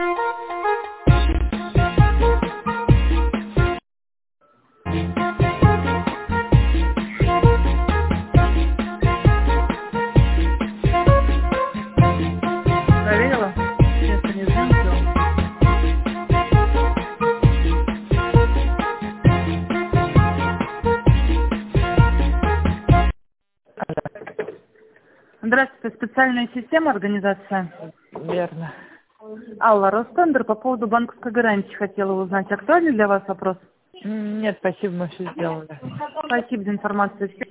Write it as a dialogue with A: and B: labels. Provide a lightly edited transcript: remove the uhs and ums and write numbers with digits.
A: Проверила? Сейчас не знаю. Здравствуйте, специальная система организация.
B: Верно.
A: Алла, Ростендер, по поводу банковской гарантии хотела узнать. Актуальный для вас вопрос?
B: Нет, спасибо, мы все сделали.
A: Спасибо за информацию.